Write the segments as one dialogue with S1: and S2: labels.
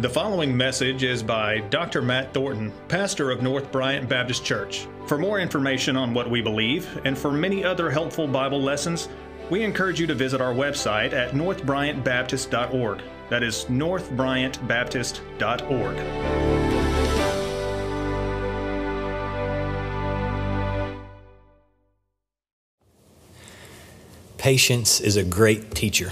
S1: The following message is by Dr. Matt Thornton, pastor of North Bryant Baptist Church. For more information on what we believe and for many other helpful Bible lessons, we encourage you to visit our website at northbryantbaptist.org. That is northbryantbaptist.org.
S2: Patience is a great teacher.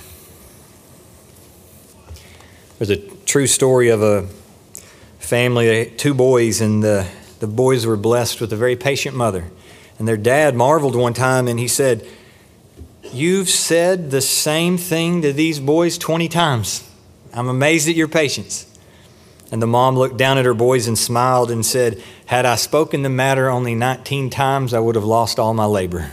S2: There's a true story of a family, two boys, and the boys were blessed with a very patient mother. And their dad marveled one time and he said, "You've said the same thing to these boys 20 times. I'm amazed at your patience." And the mom looked down at her boys and smiled and said, "Had I spoken the matter only 19 times, I would have lost all my labor."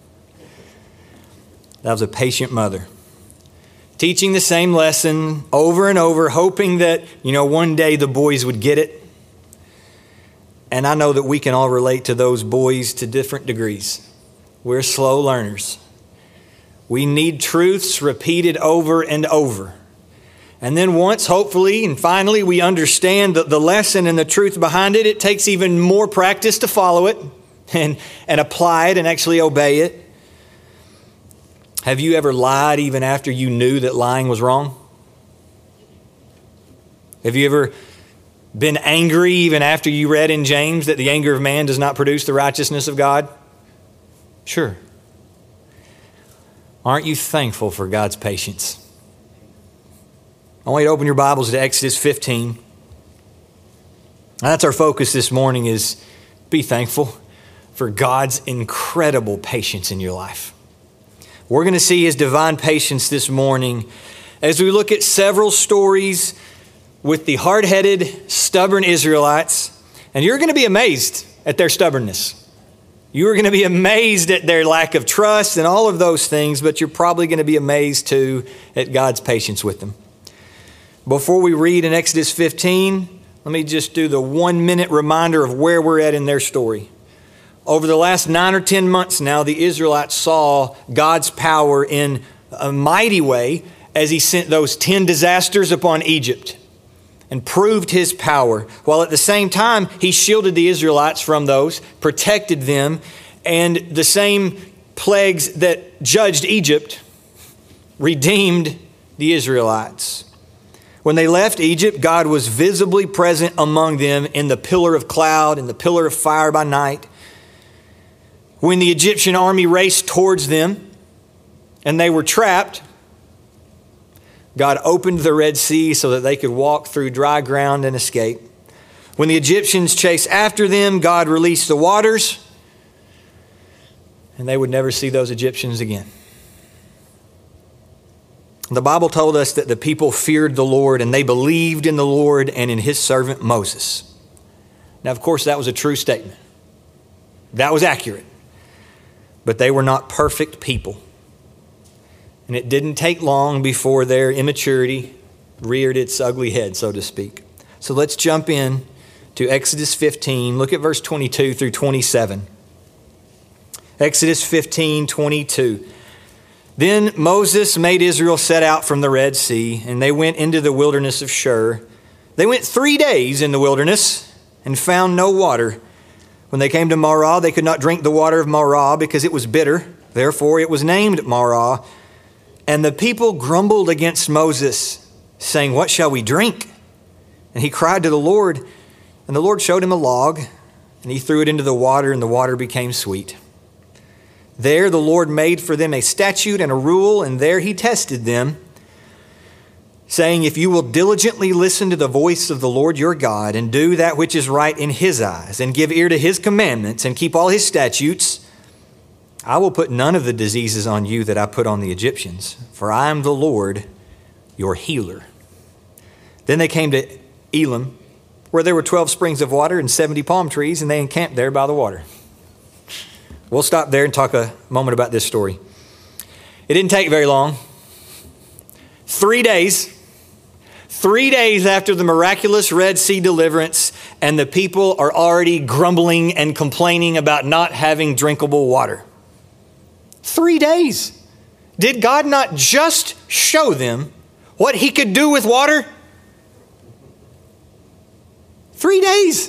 S2: That was a patient mother, teaching the same lesson over and over, hoping that, one day the boys would get it. And I know that we can all relate to those boys to different degrees. We're slow learners. We need truths repeated over and over. And then once, hopefully, and finally, we understand the lesson and the truth behind it, it takes even more practice to follow it and apply it and actually obey it. Have you ever lied even after you knew that lying was wrong? Have you ever been angry even after you read in James that the anger of man does not produce the righteousness of God? Sure. Aren't you thankful for God's patience? I want you to open your Bibles to Exodus 15. That's our focus this morning, is be thankful for God's incredible patience in your life. We're going to see His divine patience this morning as we look at several stories with the hard-headed, stubborn Israelites. And you're going to be amazed at their stubbornness. You are going to be amazed at their lack of trust and all of those things, but you're probably going to be amazed too at God's patience with them. Before we read in Exodus 15, let me just do the 1-minute reminder of where we're at in their story. Over the last 9 or 10 months now, the Israelites saw God's power in a mighty way as He sent those 10 disasters upon Egypt and proved His power, while at the same time He shielded the Israelites from those, protected them, and the same plagues that judged Egypt redeemed the Israelites. When they left Egypt, God was visibly present among them in the pillar of cloud and the pillar of fire by night. When the Egyptian army raced towards them and they were trapped, God opened the Red Sea so that they could walk through dry ground and escape. When the Egyptians chased after them, God released the waters and they would never see those Egyptians again. The Bible told us that the people feared the Lord and they believed in the Lord and in His servant Moses. Now, of course, that was a true statement. That was accurate. But they were not perfect people. And it didn't take long before their immaturity reared its ugly head, so to speak. So let's jump in to Exodus 15. Look at verse 22 through 27. Exodus 15:22. Then Moses made Israel set out from the Red Sea, and they went into the wilderness of Shur. They went 3 days in the wilderness and found no water. When they came to Marah, they could not drink the water of Marah because it was bitter. Therefore, it was named Marah. And the people grumbled against Moses, saying, "What shall we drink?" And he cried to the Lord, and the Lord showed him a log, and he threw it into the water, and the water became sweet. There the Lord made for them a statute and a rule, and there He tested them, saying, "If you will diligently listen to the voice of the Lord your God and do that which is right in His eyes and give ear to His commandments and keep all His statutes, I will put none of the diseases on you that I put on the Egyptians, for I am the Lord your healer." Then they came to Elim, where there were 12 springs of water and 70 palm trees, and they encamped there by the water. We'll stop there and talk a moment about this story. It didn't take very long. 3 days. 3 days after the miraculous Red Sea deliverance, and the people are already grumbling and complaining about not having drinkable water. 3 days. Did God not just show them what He could do with water? 3 days.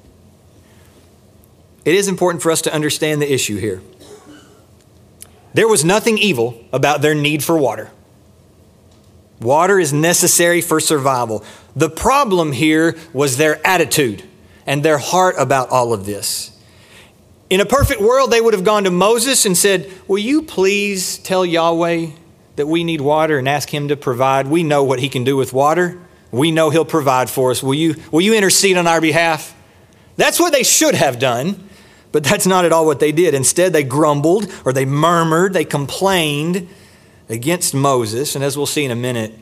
S2: It is important for us to understand the issue here. There was nothing evil about their need for water. Water is necessary for survival. The problem here was their attitude and their heart about all of this. In a perfect world, they would have gone to Moses and said, will you please tell Yahweh that we need water and ask him to provide? We know what he can do with water. We know he'll provide for us. Will you intercede on our behalf? That's what they should have done, but that's not at all what they did. Instead, they grumbled or they murmured, they complained against Moses. And as we'll see in a minute,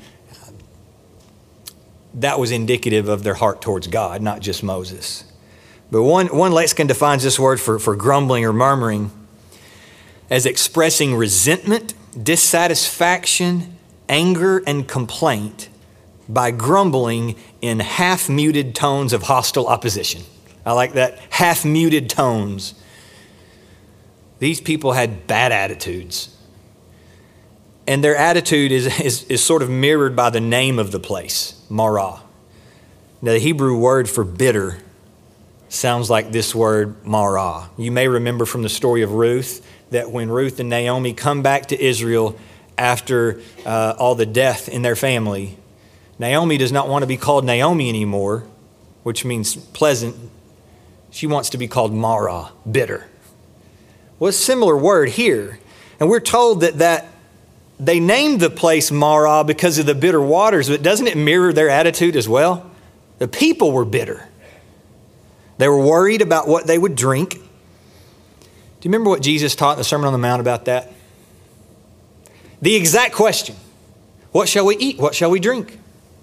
S2: that was indicative of their heart towards God, not just Moses. But one lexicon defines this word for grumbling or murmuring as expressing resentment, dissatisfaction, anger, and complaint by grumbling in half-muted tones of hostile opposition. I like that, half-muted tones. These people had bad attitudes. And their attitude is sort of mirrored by the name of the place, Marah. Now, the Hebrew word for bitter sounds like this word, Marah. You may remember from the story of Ruth that when Ruth and Naomi come back to Israel after all the death in their family, Naomi does not want to be called Naomi anymore, which means pleasant. She wants to be called Marah, bitter. Well, a similar word here. And we're told that they named the place Marah because of the bitter waters, but doesn't it mirror their attitude as well? The people were bitter. They were worried about what they would drink. Do you remember what Jesus taught in the Sermon on the Mount about that? The exact question, what shall we eat? What shall we drink?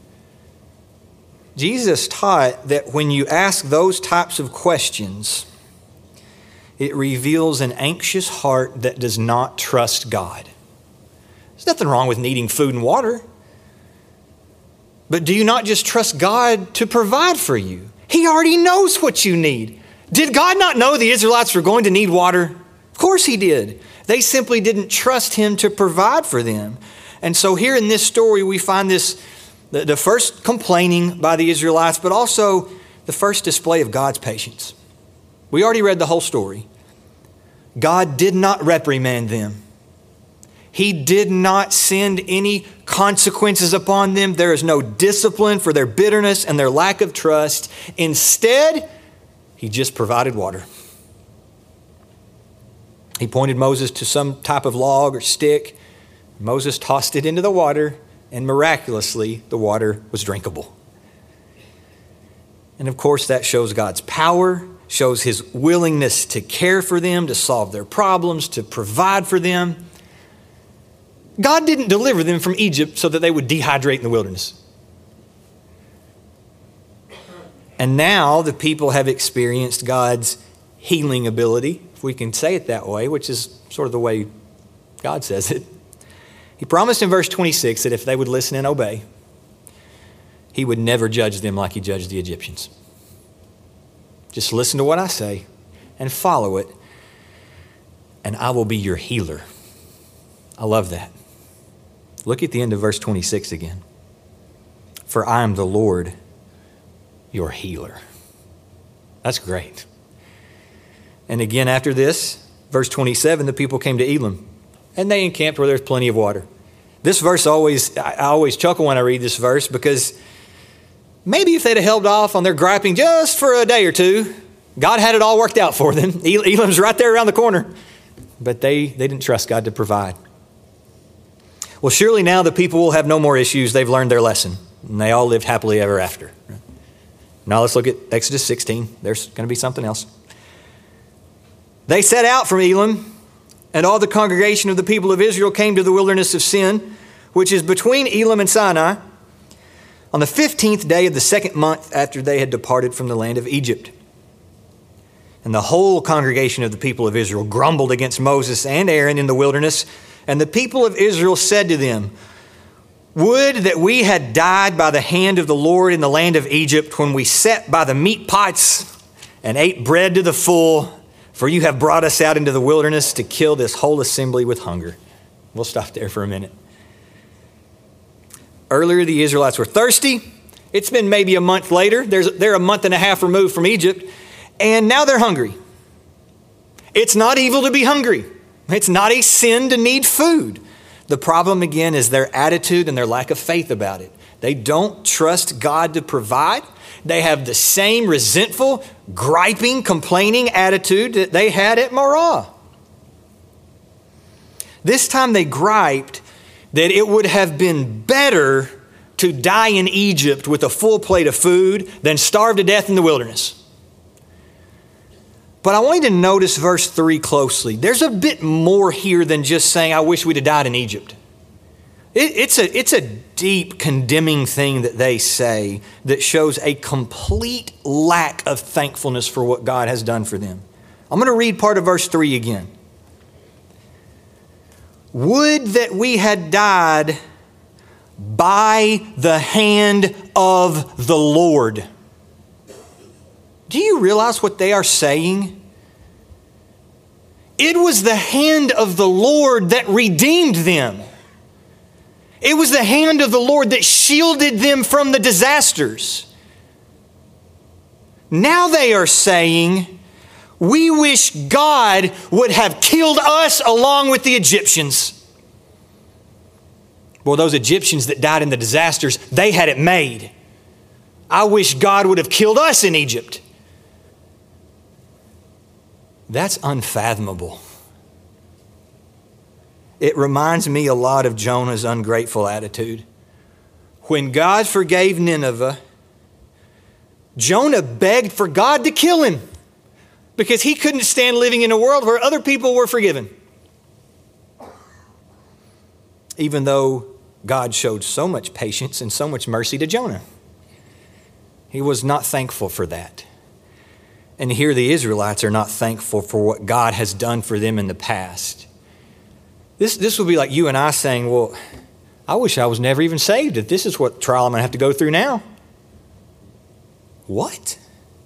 S2: Jesus taught that when you ask those types of questions, it reveals an anxious heart that does not trust God. There's nothing wrong with needing food and water. But do you not just trust God to provide for you? He already knows what you need. Did God not know the Israelites were going to need water? Of course he did. They simply didn't trust him to provide for them. And so here in this story, we find the first complaining by the Israelites, but also the first display of God's patience. We already read the whole story. God did not reprimand them. He did not send any consequences upon them. There is no discipline for their bitterness and their lack of trust. Instead, he just provided water. He pointed Moses to some type of log or stick. Moses tossed it into the water, and miraculously, the water was drinkable. And of course, that shows God's power, shows his willingness to care for them, to solve their problems, to provide for them. God didn't deliver them from Egypt so that they would dehydrate in the wilderness. And now the people have experienced God's healing ability, if we can say it that way, which is sort of the way God says it. He promised in verse 26 that if they would listen and obey, he would never judge them like he judged the Egyptians. Just listen to what I say and follow it, and I will be your healer. I love that. Look at the end of verse 26 again. For I am the Lord, your healer. That's great. And again after this, verse 27, the people came to Elim, and they encamped where there's plenty of water. This verse I always chuckle when I read this verse, because maybe if they'd have held off on their griping just for a day or two, God had it all worked out for them. Elim's right there around the corner. But they didn't trust God to provide. Well, surely now the people will have no more issues. They've learned their lesson, and they all lived happily ever after. Now let's look at Exodus 16. There's going to be something else. They set out from Elim, and all the congregation of the people of Israel came to the wilderness of Sin, which is between Elim and Sinai, on the 15th day of the second month after they had departed from the land of Egypt. And the whole congregation of the people of Israel grumbled against Moses and Aaron in the wilderness. And the people of Israel said to them, would that we had died by the hand of the Lord in the land of Egypt when we sat by the meat pots and ate bread to the full, for you have brought us out into the wilderness to kill this whole assembly with hunger. We'll stop there for a minute. Earlier, the Israelites were thirsty. It's been maybe a month later. They're a month and a half removed from Egypt, and now they're hungry. It's not evil to be hungry. It's not a sin to need food. The problem, again, is their attitude and their lack of faith about it. They don't trust God to provide. They have the same resentful, griping, complaining attitude that they had at Marah. This time they griped that it would have been better to die in Egypt with a full plate of food than starve to death in the wilderness. But I want you to notice verse 3 closely. There's a bit more here than just saying, I wish we'd have died in Egypt. It's a deep condemning thing that they say that shows a complete lack of thankfulness for what God has done for them. I'm going to read part of verse 3 again. Would that we had died by the hand of the Lord. Do you realize what they are saying? It was the hand of the Lord that redeemed them. It was the hand of the Lord that shielded them from the disasters. Now they are saying, we wish God would have killed us along with the Egyptians. Well, those Egyptians that died in the disasters, they had it made. I wish God would have killed us in Egypt. That's unfathomable. It reminds me a lot of Jonah's ungrateful attitude. When God forgave Nineveh, Jonah begged for God to kill him because he couldn't stand living in a world where other people were forgiven. Even though God showed so much patience and so much mercy to Jonah, he was not thankful for that. And here the Israelites are not thankful for what God has done for them in the past. This would be like you and I saying, well, I wish I was never even saved if this is what trial I'm going to have to go through now. What?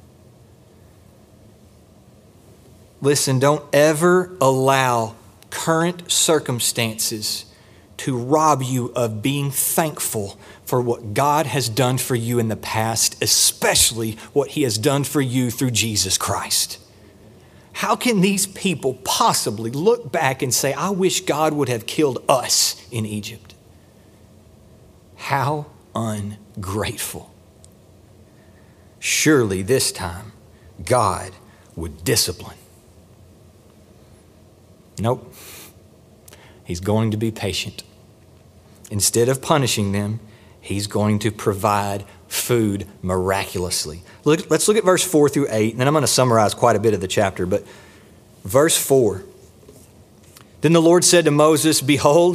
S2: Listen, don't ever allow current circumstances to rob you of being thankful for what God has done for you in the past, especially what He has done for you through Jesus Christ. How can these people possibly look back and say, I wish God would have killed us in Egypt? How ungrateful. Surely this time God would discipline. Nope. He's going to be patient. Instead of punishing them, He's going to provide food miraculously. Let's look at verse 4 through 8, and then I'm going to summarize quite a bit of the chapter. But verse 4, then the Lord said to Moses, behold,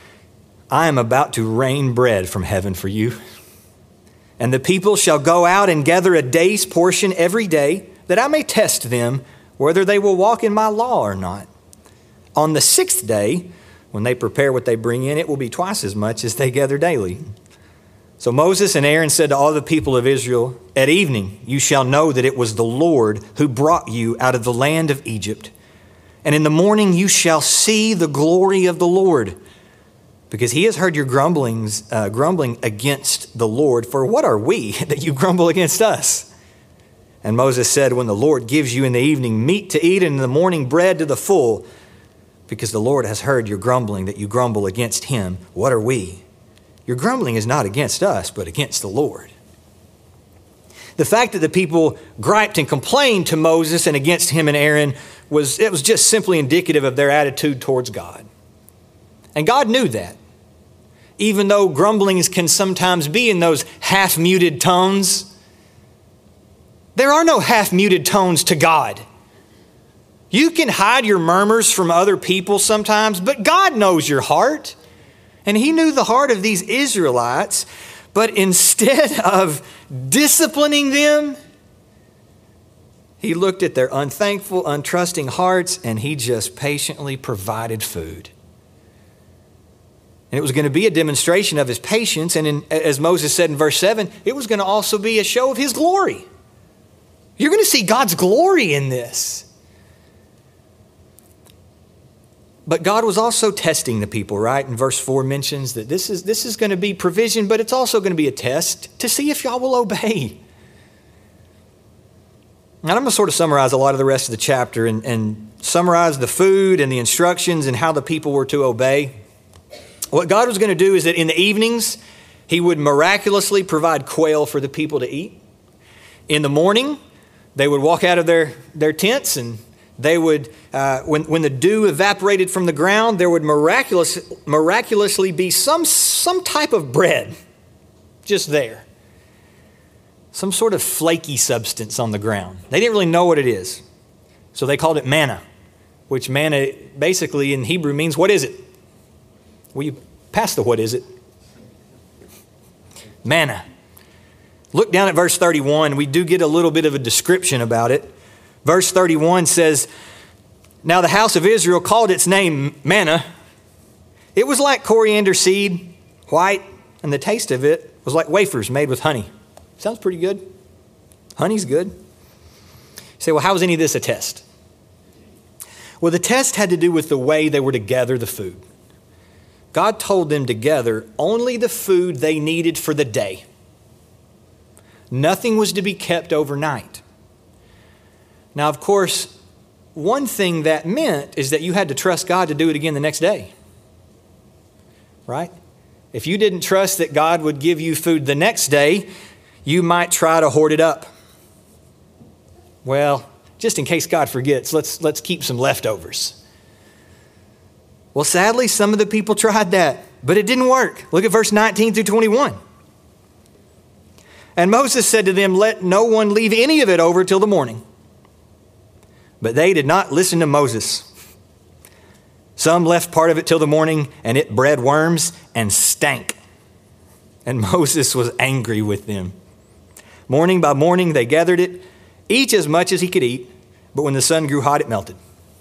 S2: I am about to rain bread from heaven for you. And the people shall go out and gather a day's portion every day, that I may test them whether they will walk in my law or not. On the sixth day, when they prepare what they bring in, it will be twice as much as they gather daily. So Moses and Aaron said to all the people of Israel, at evening you shall know that it was the Lord who brought you out of the land of Egypt. And in the morning you shall see the glory of the Lord, because He has heard your grumbling against the Lord. For what are we that you grumble against us? And Moses said, when the Lord gives you in the evening meat to eat and in the morning bread to the full, because the Lord has heard your grumbling that you grumble against Him, what are we? Your grumbling is not against us, but against the Lord. The fact that the people griped and complained to Moses and against him and Aaron was just simply indicative of their attitude towards God. And God knew that. Even though grumblings can sometimes be in those half-muted tones, there are no half-muted tones to God. You can hide your murmurs from other people sometimes, but God knows your heart. And He knew the heart of these Israelites, but instead of disciplining them, He looked at their unthankful, untrusting hearts, and He just patiently provided food. And it was going to be a demonstration of His patience, and as Moses said in verse 7, it was going to also be a show of His glory. You're going to see God's glory in this. But God was also testing the people, right? And verse 4 mentions that this is going to be provision, but it's also going to be a test to see if y'all will obey. And I'm going to sort of summarize a lot of the rest of the chapter and summarize the food and the instructions and how the people were to obey. What God was going to do is that in the evenings, He would miraculously provide quail for the people to eat. In the morning, they would walk out of their tents, and they would, when the dew evaporated from the ground, there would miraculously be some type of bread just there. Some sort of flaky substance on the ground. They didn't really know what it is. So they called it manna, which manna basically in Hebrew means, what is it? Will you pass the what is it? Manna. Look down at verse 31. We do get a little bit of a description about it. Verse 31 says, "Now the house of Israel called its name manna. It was like coriander seed, white, and the taste of it was like wafers made with honey." Sounds pretty good. Honey's good. You say, well, how is any of this a test? Well, the test had to do with the way they were to gather the food. God told them to gather only the food they needed for the day. Nothing was to be kept overnight. Now, of course, one thing that meant is that you had to trust God to do it again the next day. Right? If you didn't trust that God would give you food the next day, you might try to hoard it up. Well, just in case God forgets, let's keep some leftovers. Well, sadly, some of the people tried that, but it didn't work. Look at verse 19 through 21. "And Moses said to them, 'Let no one leave any of it over till the morning.' But they did not listen to Moses. Some left part of it till the morning, and it bred worms and stank. And Moses was angry with them. Morning by morning they gathered it, each as much as he could eat, but when the sun grew hot, it melted."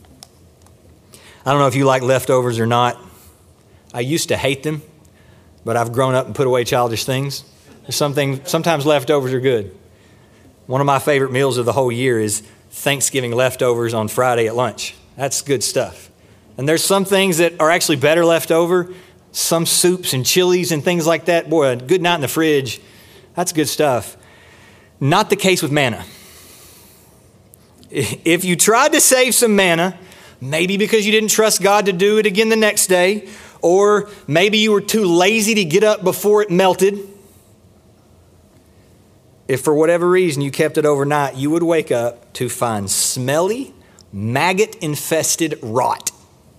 S2: I don't know if you like leftovers or not. I used to hate them, but I've grown up and put away childish things. Sometimes leftovers are good. One of my favorite meals of the whole year is Thanksgiving leftovers on Friday at lunch. That's good stuff. And there's some things that are actually better left over. Some soups and chilies and things like that. Boy, a good night in the fridge. That's good stuff. Not the case with manna. If you tried to save some manna, maybe because you didn't trust God to do it again the next day, or maybe you were too lazy to get up before it melted, if for whatever reason you kept it overnight, you would wake up to find smelly, maggot-infested rot.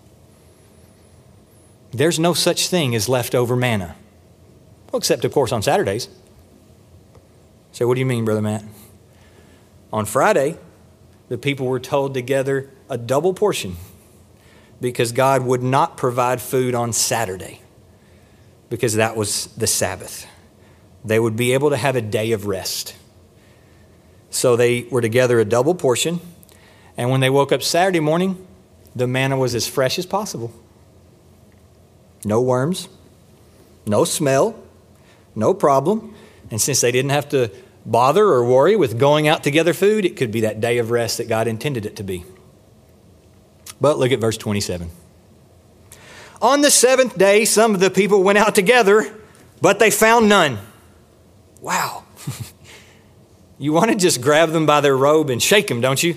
S2: There's no such thing as leftover manna. Well, except, of course, on Saturdays. So what do you mean, Brother Matt? On Friday, the people were told to gather a double portion because God would not provide food on Saturday because that was the Sabbath. They would be able to have a day of rest. So they were to gather a double portion, and when they woke up Saturday morning, the manna was as fresh as possible. No worms, no smell, no problem. And since they didn't have to bother or worry with going out to gather food, it could be that day of rest that God intended it to be. But look at verse 27. "On the seventh day, some of the people went out together, but they found none." Wow. You want to just grab them by their robe and shake them, don't you?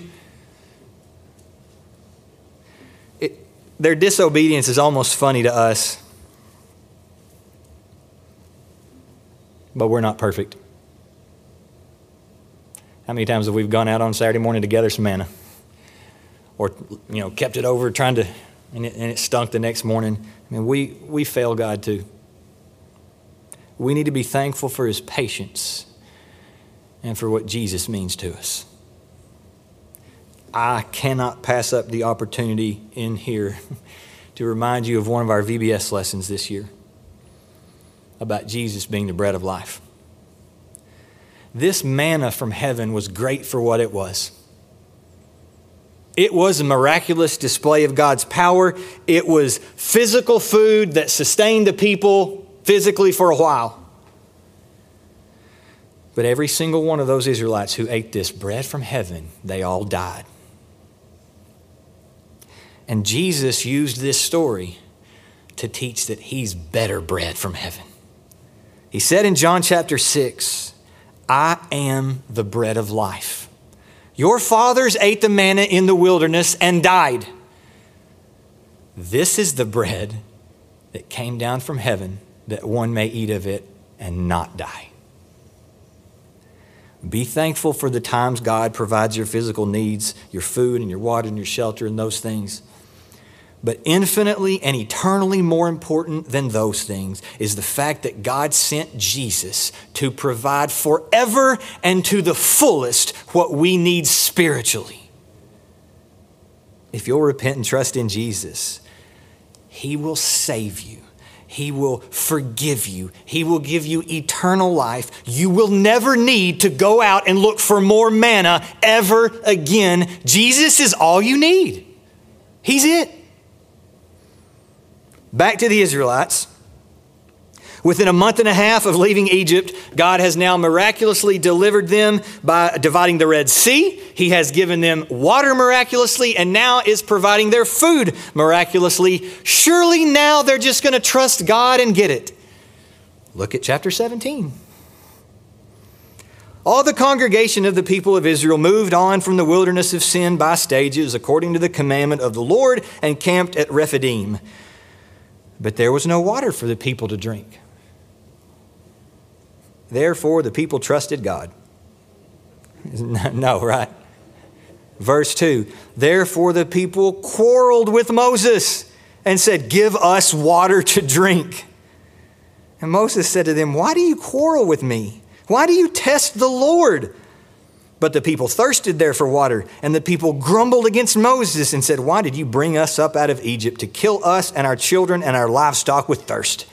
S2: Their disobedience is almost funny to us. But we're not perfect. How many times have we gone out on Saturday morning to gather some manna? Or, kept it over and it stunk the next morning. I mean, we fail God too. We need to be thankful for His patience and for what Jesus means to us. I cannot pass up the opportunity in here to remind you of one of our VBS lessons this year about Jesus being the bread of life. This manna from heaven was great for what it was. It was a miraculous display of God's power. It was physical food that sustained the people physically for a while. But every single one of those Israelites who ate this bread from heaven, they all died. And Jesus used this story to teach that he's better bread from heaven. He said in John chapter 6, I am the bread of life. Your fathers ate the manna in the wilderness and died. This is the bread that came down from heaven, that one may eat of it and not die. Be thankful for the times God provides your physical needs, your food and your water and your shelter and those things. But infinitely and eternally more important than those things is the fact that God sent Jesus to provide forever and to the fullest what we need spiritually. If you'll repent and trust in Jesus, he will save you. He will forgive you. He will give you eternal life. You will never need to go out and look for more manna ever again. Jesus is all you need. He's it. Back to the Israelites. Within a month and a half of leaving Egypt, God has now miraculously delivered them by dividing the Red Sea. He has given them water miraculously and now is providing their food miraculously. Surely now they're just going to trust God and get it. Look at chapter 17. All the congregation of the people of Israel moved on from the wilderness of sin by stages according to the commandment of the Lord and camped at Rephidim. But there was no water for the people to drink. Therefore, the people trusted God. No, right? Verse 2, therefore the people quarreled with Moses and said, give us water to drink. And Moses said to them, why do you quarrel with me? Why do you test the Lord? But the people thirsted there for water, and the people grumbled against Moses and said, why did you bring us up out of Egypt to kill us and our children and our livestock with thirst?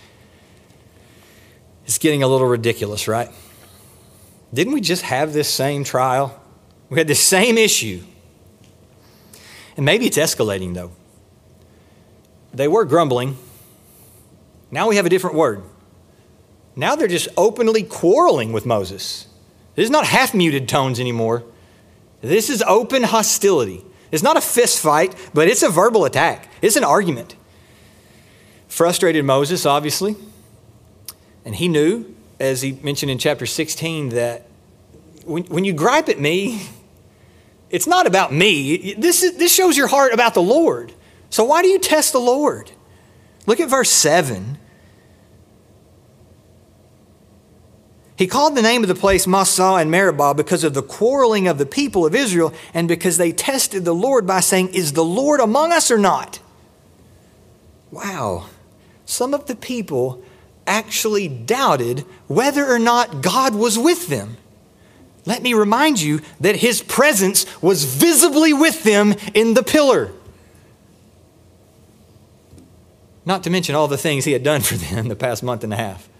S2: It's getting a little ridiculous, right? Didn't we just have this same trial? We had this same issue. And maybe it's escalating, though. They were grumbling. Now we have a different word. Now they're just openly quarreling with Moses. This is not half-muted tones anymore. This is open hostility. It's not a fist fight, but it's a verbal attack. It's an argument. Frustrated Moses, obviously. And he knew, as he mentioned in chapter 16, that when you gripe at me, it's not about me. This shows your heart about the Lord. So why do you test the Lord? Look at verse 7. He called the name of the place Massah and Meribah because of the quarreling of the people of Israel and because they tested the Lord by saying, is the Lord among us or not? Wow. Some of the people actually doubted whether or not God was with them. Let me remind you that his presence was visibly with them in the pillar. Not to mention all the things he had done for them the past month and a half.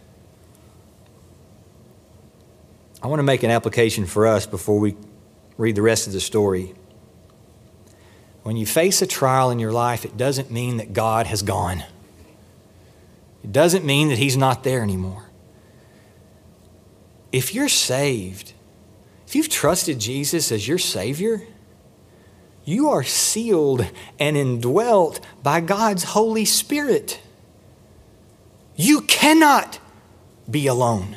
S2: I want to make an application for us before we read the rest of the story. When you face a trial in your life, it doesn't mean that God has gone. It doesn't mean that he's not there anymore. If you're saved, if you've trusted Jesus as your Savior, you are sealed and indwelt by God's Holy Spirit. You cannot be alone.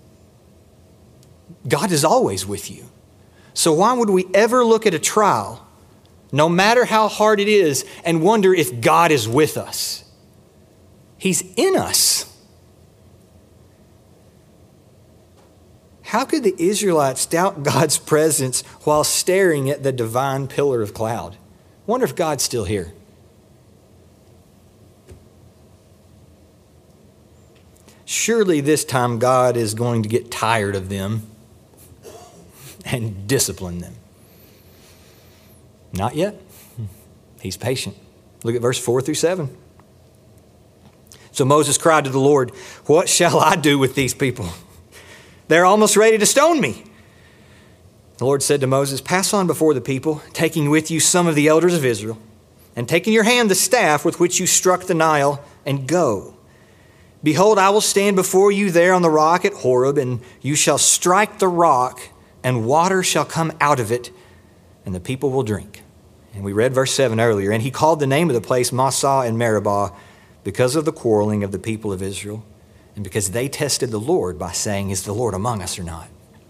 S2: God is always with you. So why would we ever look at a trial, no matter how hard it is, and wonder if God is with us? He's in us. How could the Israelites doubt God's presence while staring at the divine pillar of cloud? Wonder if God's still here. Surely this time God is going to get tired of them and discipline them. Not yet. He's patient. Look at verse 4 through 7. So Moses cried to the Lord, what shall I do with these people? They're almost ready to stone me. The Lord said to Moses, pass on before the people, taking with you some of the elders of Israel, and take in your hand the staff with which you struck the Nile, and go. Behold, I will stand before you there on the rock at Horeb, and you shall strike the rock, and water shall come out of it, and the people will drink. And we read verse 7 earlier. And he called the name of the place Massah and Meribah because of the quarreling of the people of Israel and because they tested the Lord by saying, is the Lord among us or not?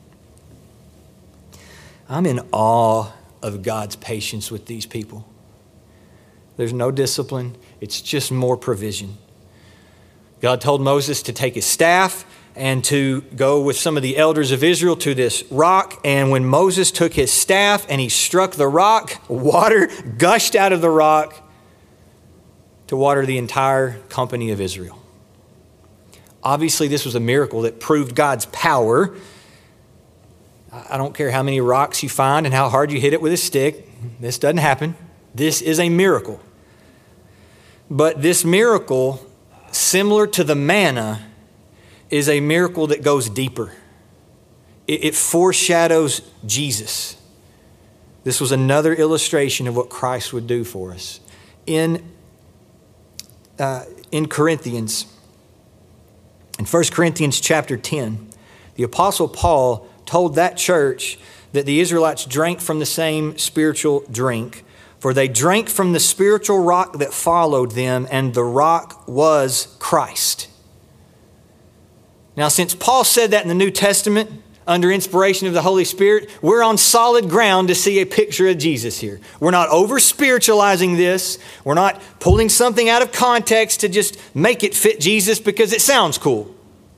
S2: I'm in awe of God's patience with these people. There's no discipline. It's just more provision. God told Moses to take his staff and to go with some of the elders of Israel to this rock. And when Moses took his staff and he struck the rock, water gushed out of the rock to water the entire company of Israel. Obviously, this was a miracle that proved God's power. I don't care how many rocks you find and how hard you hit it with a stick. This doesn't happen. This is a miracle. But this miracle, similar to the manna, is a miracle that goes deeper. It foreshadows Jesus. This was another illustration of what Christ would do for us. In Corinthians, in 1 Corinthians chapter 10, the Apostle Paul told that church that the Israelites drank from the same spiritual drink, for they drank from the spiritual rock that followed them, and the rock was Christ. Now, since Paul said that in the New Testament, under inspiration of the Holy Spirit, we're on solid ground to see a picture of Jesus here. We're not over-spiritualizing this. We're not pulling something out of context to just make it fit Jesus because it sounds cool.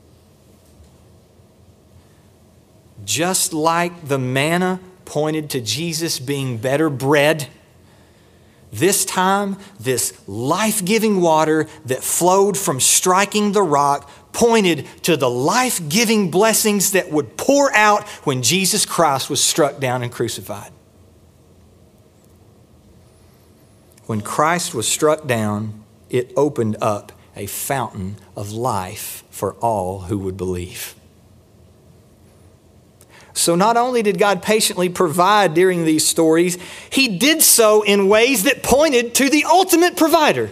S2: Just like the manna pointed to Jesus being better bread, this time, this life-giving water that flowed from striking the rock pointed to the life-giving blessings that would pour out when Jesus Christ was struck down and crucified. When Christ was struck down, it opened up a fountain of life for all who would believe. So not only did God patiently provide during these stories, He did so in ways that pointed to the ultimate provider.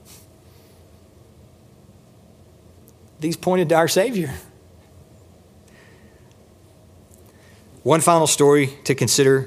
S2: These pointed to our Savior. One final story to consider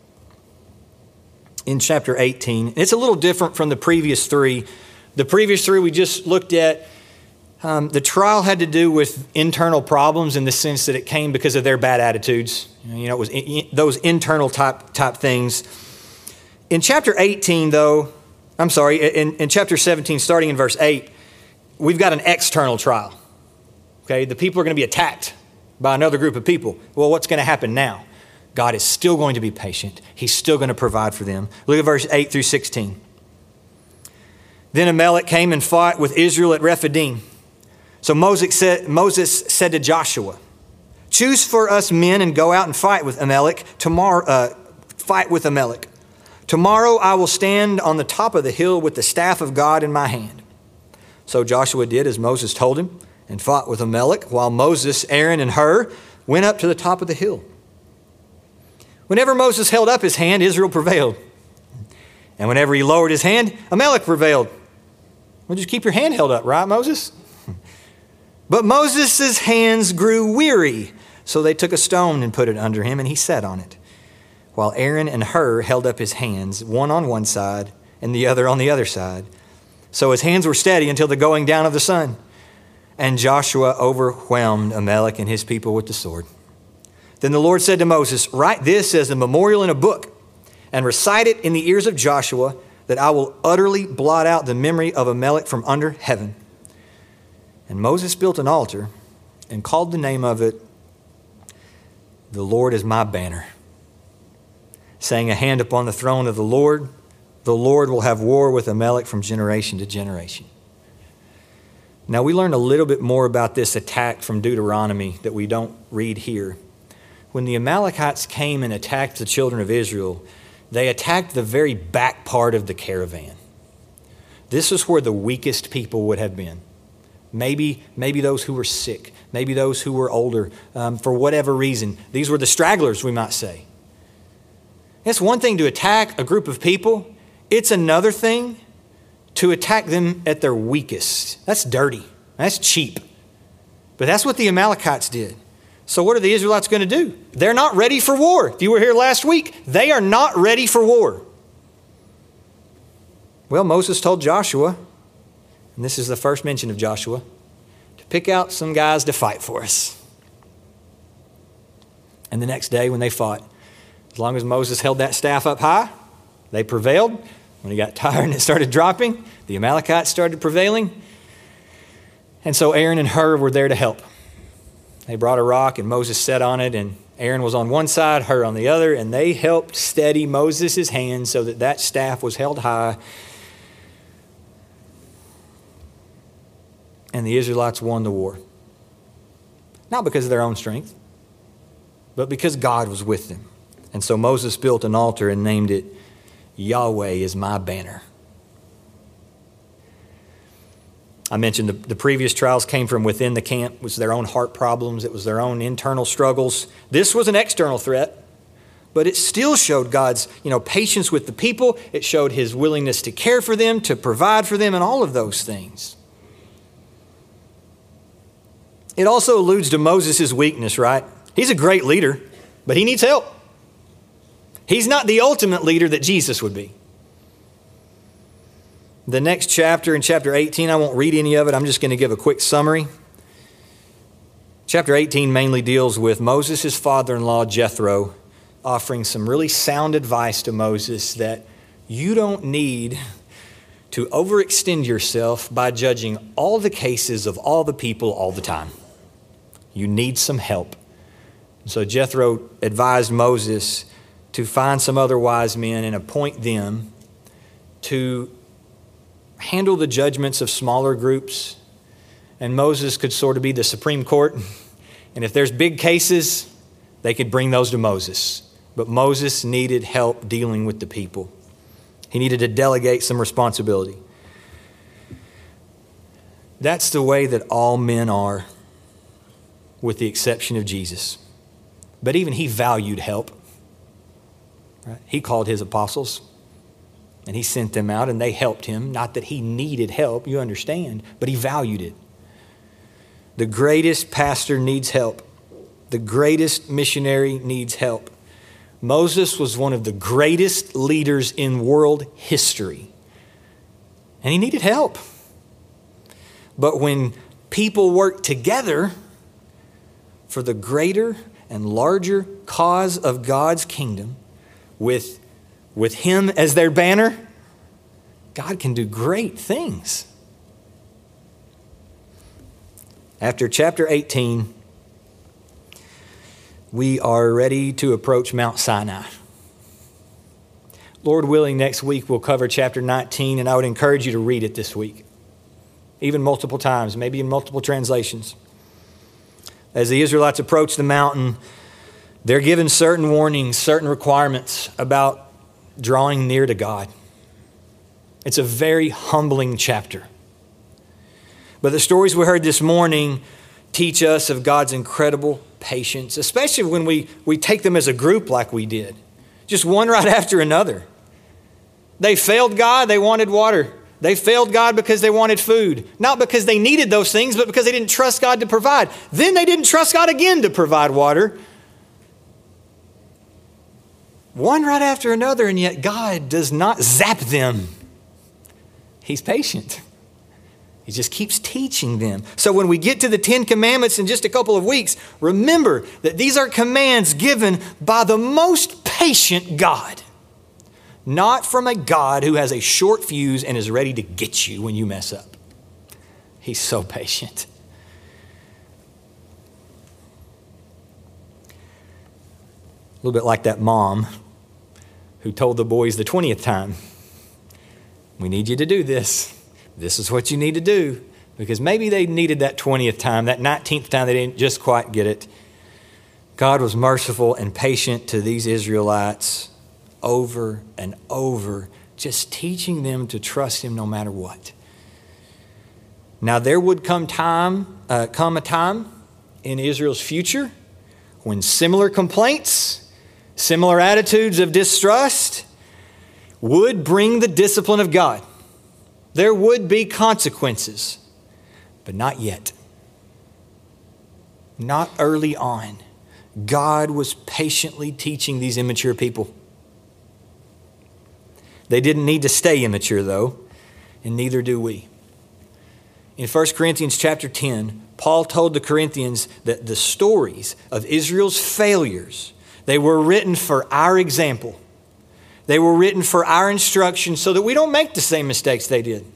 S2: in chapter 18. It's a little different from the previous three. The previous three we just looked at, the trial had to do with internal problems in the sense that it came because of their bad attitudes. You know, it was those internal type things. In chapter 18, though, in chapter 17, starting in verse 8, we've got an external trial. Okay, the people are going to be attacked by another group of people. Well, what's going to happen now? God is still going to be patient. He's still going to provide for them. Look at verse 8 through 16. Then Amalek came and fought with Israel at Rephidim. So Moses said to Joshua, "Choose for us men and go out and fight with Amalek. Tomorrow I will stand on the top of the hill with the staff of God in my hand." So Joshua did as Moses told him and fought with Amalek, while Moses, Aaron, and Hur went up to the top of the hill. Whenever Moses held up his hand, Israel prevailed. And whenever he lowered his hand, Amalek prevailed. Well, just keep your hand held up, right, Moses? But Moses' hands grew weary, so they took a stone and put it under him, and he sat on it, while Aaron and Hur held up his hands, one on one side and the other on the other side. So his hands were steady until the going down of the sun. And Joshua overwhelmed Amalek and his people with the sword. Then the Lord said to Moses, "Write this as a memorial in a book, and recite it in the ears of Joshua, that I will utterly blot out the memory of Amalek from under heaven." And Moses built an altar and called the name of it, "The Lord is my banner," saying, "A hand upon the throne of the Lord will have war with Amalek from generation to generation." Now, we learn a little bit more about this attack from Deuteronomy that we don't read here. When the Amalekites came and attacked the children of Israel, they attacked the very back part of the caravan. This is where the weakest people would have been. Maybe those who were sick, maybe those who were older, for whatever reason. These were the stragglers, we might say. It's one thing to attack a group of people. It's another thing to attack them at their weakest. That's dirty. That's cheap. But that's what the Amalekites did. So what are the Israelites going to do? They're not ready for war. If you were here last week, they are not ready for war. Well, Moses told Joshua, and this is the first mention of Joshua, to pick out some guys to fight for us. And the next day when they fought, as long as Moses held that staff up high, they prevailed. When he got tired and it started dropping, the Amalekites started prevailing. And so Aaron and Hur were there to help. They brought a rock and Moses sat on it, and Aaron was on one side, Hur on the other, and they helped steady Moses' hand so that that staff was held high. And the Israelites won the war. Not because of their own strength, but because God was with them. And so Moses built an altar and named it Yahweh is my banner. I mentioned the previous trials came from within the camp. It was their own heart problems. It was their own internal struggles. This was an external threat, but it still showed God's, patience with the people. It showed his willingness to care for them, to provide for them, and all of those things. It also alludes to Moses' weakness, right? He's a great leader, but he needs help. He's not the ultimate leader that Jesus would be. The next chapter, in chapter 18, I won't read any of it. I'm just going to give a quick summary. Chapter 18 mainly deals with Moses' father-in-law, Jethro, offering some really sound advice to Moses that you don't need to overextend yourself by judging all the cases of all the people all the time. You need some help. So Jethro advised Moses to find some other wise men and appoint them to handle the judgments of smaller groups. And Moses could sort of be the Supreme Court. And if there's big cases, they could bring those to Moses. But Moses needed help dealing with the people. He needed to delegate some responsibility. That's the way that all men are, with the exception of Jesus. But even he valued help. Right? He called his apostles and he sent them out and they helped him. Not that he needed help, you understand, but he valued it. The greatest pastor needs help. The greatest missionary needs help. Moses was one of the greatest leaders in world history, and he needed help. But when people work together for the greater and larger cause of God's kingdom, with him as their banner, God can do great things. After chapter 18, we are ready to approach Mount Sinai. Lord willing, next week we'll cover chapter 19, and I would encourage you to read it this week, even multiple times, maybe in multiple translations. As the Israelites approach the mountain, they're given certain warnings, certain requirements about drawing near to God. It's a very humbling chapter. But the stories we heard this morning teach us of God's incredible patience, especially when we take them as a group like we did, just one right after another. They failed God, they wanted water. They failed God because they wanted food, not because they needed those things, but because they didn't trust God to provide. Then they didn't trust God again to provide water. One right after another, and yet God does not zap them. He's patient. He just keeps teaching them. So when we get to the 10 Commandments in just a couple of weeks, remember that these are commands given by the most patient God, not from a God who has a short fuse and is ready to get you when you mess up. He's so patient. A little bit like that mom who told the boys the 20th time, we need you to do this. This is what you need to do. Because maybe they needed that 20th time, that 19th time they didn't just quite get it. God was merciful and patient to these Israelites over and over, just teaching them to trust him no matter what. Now there would come a time in Israel's future when similar complaints, similar attitudes of distrust would bring the discipline of God. There would be consequences, but not yet. Not early on. God was patiently teaching these immature people. They didn't need to stay immature, though. and neither do we. In 1 Corinthians chapter 10, Paul told the Corinthians that the stories of Israel's failures, they were written for our example. They were written for our instruction so that we don't make the same mistakes they did.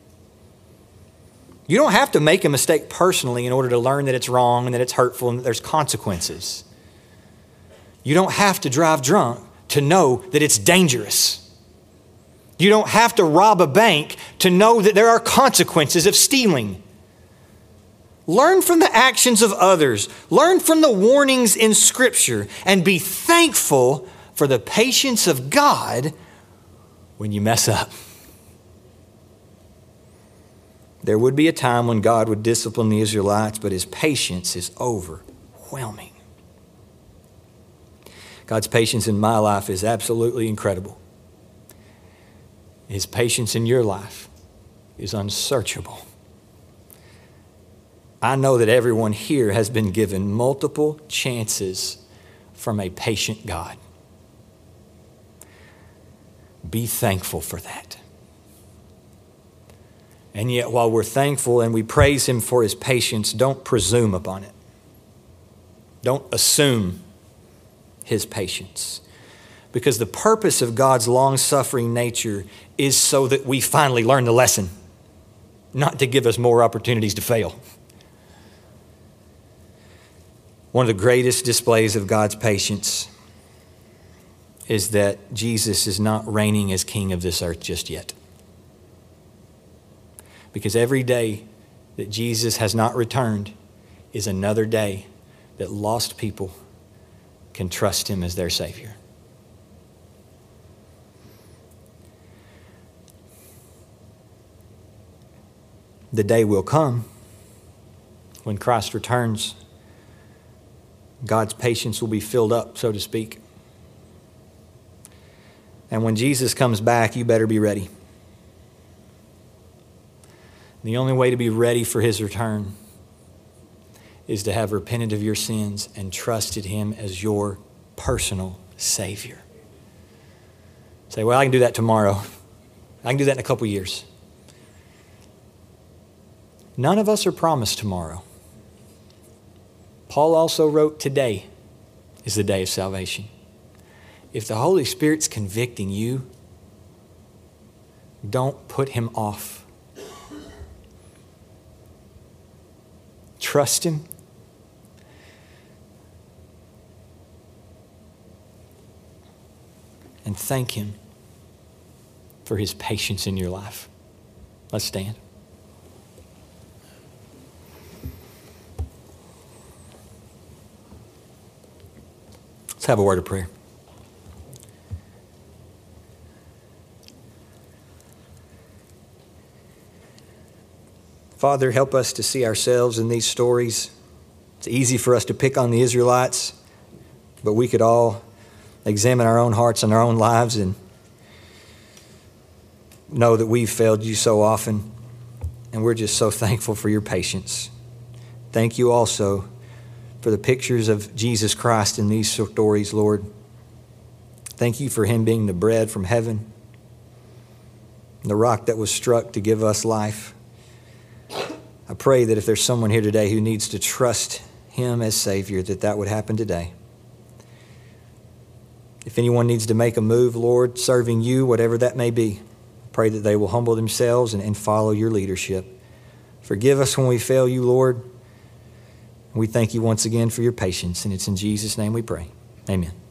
S2: You don't have to make a mistake personally in order to learn that it's wrong and that it's hurtful and that there's consequences. You don't have to drive drunk to know that it's dangerous. You don't have to rob a bank to know that there are consequences of stealing. Learn from the actions of others. Learn from the warnings in Scripture and be thankful for the patience of God when you mess up. There would be a time when God would discipline the Israelites, but His patience is overwhelming. God's patience in my life is absolutely incredible. His patience in your life is unsearchable. I know that everyone here has been given multiple chances from a patient God. Be thankful for that. And yet, while we're thankful and we praise Him for His patience, don't presume upon it. Don't assume His patience. Because the purpose of God's long-suffering nature is so that we finally learn the lesson, not to give us more opportunities to fail. One of the greatest displays of God's patience is that Jesus is not reigning as king of this earth just yet. Because every day that Jesus has not returned is another day that lost people can trust Him as their Savior. The day will come when Christ returns. God's patience will be filled up, so to speak. And when Jesus comes back, you better be ready. The only way to be ready for His return is to have repented of your sins and trusted Him as your personal Savior. Say, well, I can do that tomorrow. I can do that in a couple years. None of us are promised tomorrow. Paul also wrote, today is the day of salvation. If the Holy Spirit's convicting you, don't put Him off. Trust Him. And thank Him for His patience in your life. Let's stand. Let's have a word of prayer. Father, help us to see ourselves in these stories. It's easy for us to pick on the Israelites, but we could all examine our own hearts and our own lives and know that we've failed you so often, and we're just so thankful for your patience. Thank you also for the pictures of Jesus Christ in these stories, Lord. Thank you for Him being the bread from heaven, the rock that was struck to give us life. I pray that if there's someone here today who needs to trust Him as Savior, that would happen today. If anyone needs to make a move, Lord, serving you, whatever that may be, pray that they will humble themselves and follow your leadership. Forgive us when we fail you, Lord. We thank you once again for your patience, and it's in Jesus' name we pray. Amen.